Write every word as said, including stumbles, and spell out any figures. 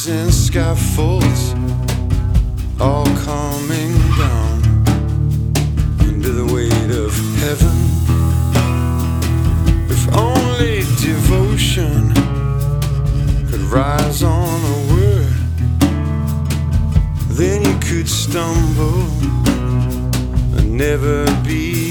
bridges and scaffolds all coming down under the weight of heaven. If only devotion could rise on a word, then you could stumble and never be